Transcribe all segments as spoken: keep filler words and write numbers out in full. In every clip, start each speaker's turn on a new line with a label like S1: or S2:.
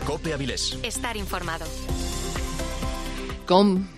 S1: COPE Avilés.
S2: Estar informado.
S3: Con,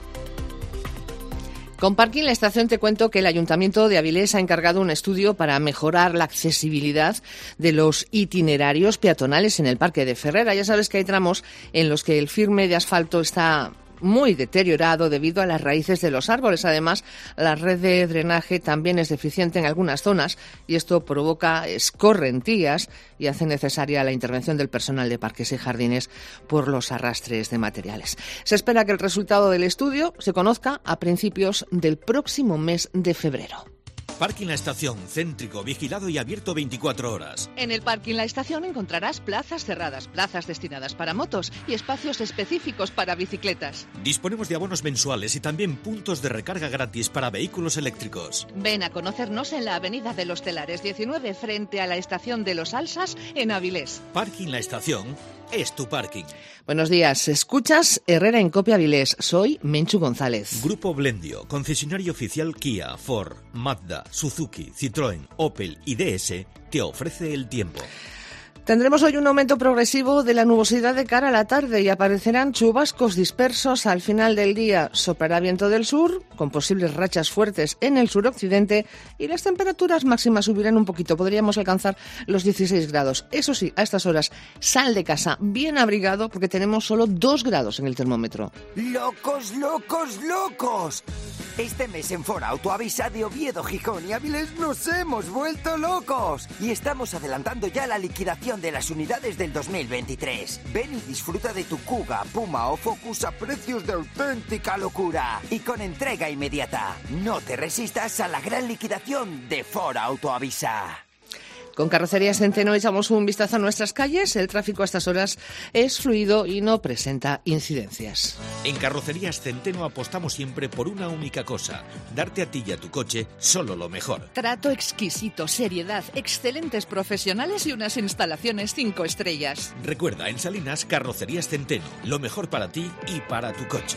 S3: con Parking La Estación te cuento que el Ayuntamiento de Avilés ha encargado un estudio para mejorar la accesibilidad de los itinerarios peatonales en el Parque de Ferrera. Ya sabes que hay tramos en los que el firme de asfalto está muy deteriorado debido a las raíces de los árboles. Además, la red de drenaje también es deficiente en algunas zonas y esto provoca escorrentías y hace necesaria la intervención del personal de parques y jardines por los arrastres de materiales. Se espera que el resultado del estudio se conozca a principios del próximo mes de febrero.
S4: Parking La Estación, céntrico, vigilado y abierto veinticuatro horas.
S5: En el Parking La Estación encontrarás plazas cerradas, plazas destinadas para motos y espacios específicos para bicicletas.
S4: Disponemos de abonos mensuales y también puntos de recarga gratis para vehículos eléctricos.
S5: Ven a conocernos en la Avenida de los Telares diecinueve, frente a la Estación de los Alsas, en Avilés.
S4: Parking La Estación es tu parking.
S3: Buenos días, escuchas Herrera en COPE Avilés. Soy Menchu González.
S4: Grupo Blendio, concesionario oficial Kia, Ford, Mazda, Suzuki, Citroën, Opel y D S, te ofrece el tiempo.
S3: Tendremos hoy un aumento progresivo de la nubosidad de cara a la tarde y aparecerán chubascos dispersos al final del día. Soplará viento del sur, con posibles rachas fuertes en el suroccidente, y las temperaturas máximas subirán un poquito. Podríamos alcanzar los dieciséis grados. Eso sí, a estas horas, sal de casa bien abrigado porque tenemos solo dos grados en el termómetro.
S6: ¡Locos, locos, locos! Este mes en Ford Autoavisa de Oviedo, Gijón y Avilés nos hemos vuelto locos. Y estamos adelantando ya la liquidación de las unidades del dos mil veintitrés. Ven y disfruta de tu Kuga, Puma o Focus a precios de auténtica locura y con entrega inmediata. No te resistas a la gran liquidación de Ford Autoavisa.
S3: Con Carrocerías Centeno echamos un vistazo a nuestras calles. El tráfico a estas horas es fluido y no presenta incidencias.
S4: En Carrocerías Centeno apostamos siempre por una única cosa: darte a ti y a tu coche solo lo mejor.
S5: Trato exquisito, seriedad, excelentes profesionales y unas instalaciones cinco estrellas.
S4: Recuerda, en Salinas, Carrocerías Centeno, lo mejor para ti y para tu coche.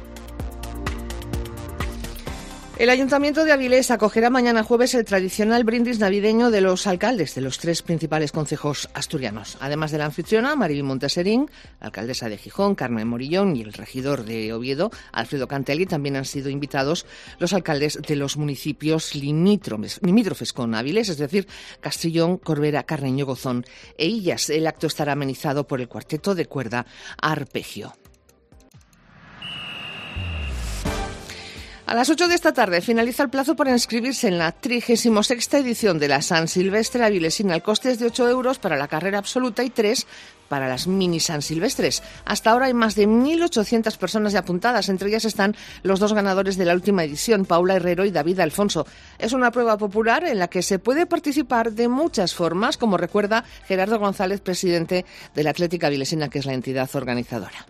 S3: El Ayuntamiento de Avilés acogerá mañana jueves el tradicional brindis navideño de los alcaldes de los tres principales concejos asturianos. Además de la anfitriona, Maribel Monteserín, alcaldesa de Gijón, Carmen Morillón, y el regidor de Oviedo, Alfredo Cantelli, también han sido invitados los alcaldes de los municipios limítrofes, limítrofes con Avilés, es decir, Castrillón, Corbera, Carreño, Gozón e Illas. El acto estará amenizado por el cuarteto de cuerda Arpegio. A las ocho de esta tarde finaliza el plazo para inscribirse en la trigésima sexta edición de la San Silvestre Avilesina. El coste es de ocho euros para la carrera absoluta y tres para las mini San Silvestres. Hasta ahora hay más de mil ochocientas personas ya apuntadas. Entre ellas están los dos ganadores de la última edición, Paula Herrero y David Alfonso. Es una prueba popular en la que se puede participar de muchas formas, como recuerda Gerardo González, presidente de la Atlética Avilesina, que es la entidad organizadora.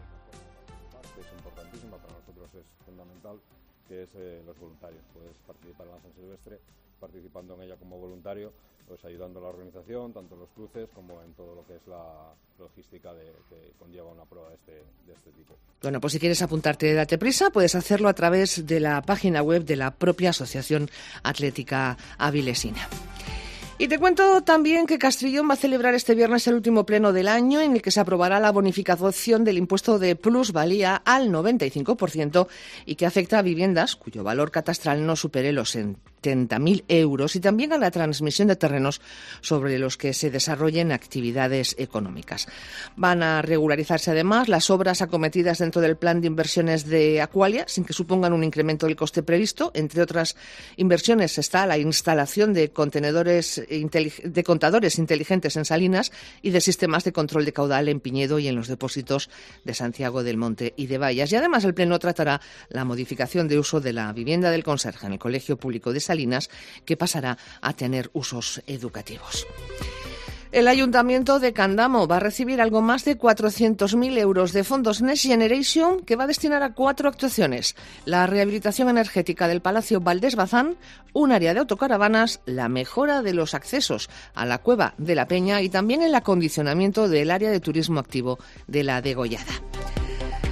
S7: Que es eh, los voluntarios. Puedes participar en la San Silvestre participando en ella como voluntario, pues ayudando a la organización, tanto en los cruces como en todo lo que es la logística de, que conlleva una prueba de este, de este tipo.
S3: Bueno, pues si quieres apuntarte, date prisa, puedes hacerlo a través de la página web de la propia Asociación Atlética Avilesina. Y te cuento también que Castrillón va a celebrar este viernes el último pleno del año en el que se aprobará la bonificación del impuesto de plusvalía al noventa y cinco por ciento y que afecta a viviendas cuyo valor catastral no supere los setenta mil euros y también a la transmisión de terrenos sobre los que se desarrollen actividades económicas. Van a regularizarse además las obras acometidas dentro del plan de inversiones de Aqualia sin que supongan un incremento del coste previsto. Entre otras inversiones está la instalación de contenedores de contadores inteligentes en Salinas y de sistemas de control de caudal en Piñedo y en los depósitos de Santiago del Monte y de Bayas. Y además el Pleno tratará la modificación de uso de la vivienda del conserje en el Colegio Público de Salinas, que pasará a tener usos educativos. El Ayuntamiento de Candamo va a recibir algo más de cuatrocientos mil euros de fondos Next Generation que va a destinar a cuatro actuaciones: la rehabilitación energética del Palacio Valdés Bazán, un área de autocaravanas, la mejora de los accesos a la Cueva de la Peña y también el acondicionamiento del área de turismo activo de la Degollada.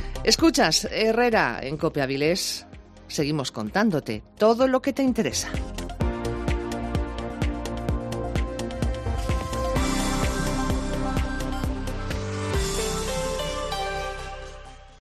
S3: Escuchas Herrera en COPE Avilés. Seguimos contándote todo lo que te interesa.